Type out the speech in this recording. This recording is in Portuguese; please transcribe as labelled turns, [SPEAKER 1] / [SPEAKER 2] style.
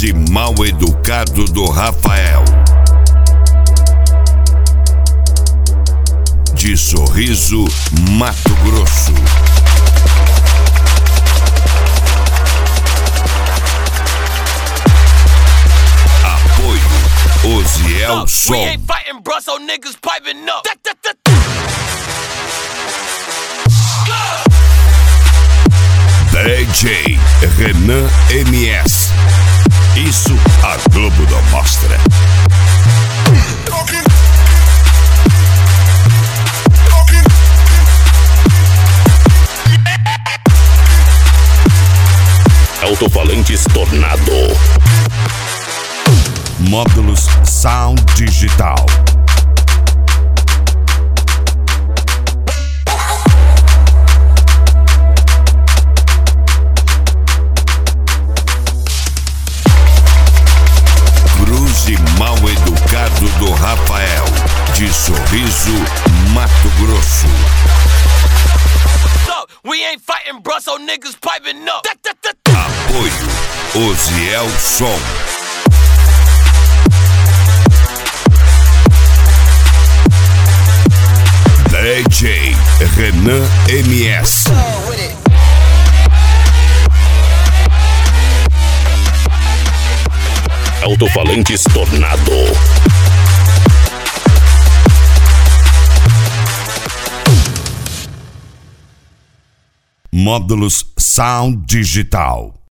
[SPEAKER 1] Cruze Mal Educado do Rafael. De Sorriso, Mato Grosso. Apoio Osiel Som.
[SPEAKER 2] We ain't fighting, bro, so niggas piping up.
[SPEAKER 1] DJ Renan MS. Isso a Globo não mostra.
[SPEAKER 3] Alto-falantes Tornado.
[SPEAKER 1] Módulos Sound Digital. Cruze Mal Educado do Rafael. De Sorriso, Mato Grosso.
[SPEAKER 2] We ain't fighting, bro, so niggas piping up.
[SPEAKER 1] Apoio Osiel Som. DJ Renan MS.
[SPEAKER 3] Alto-falantes Tornado.
[SPEAKER 1] Módulos Sound Digital.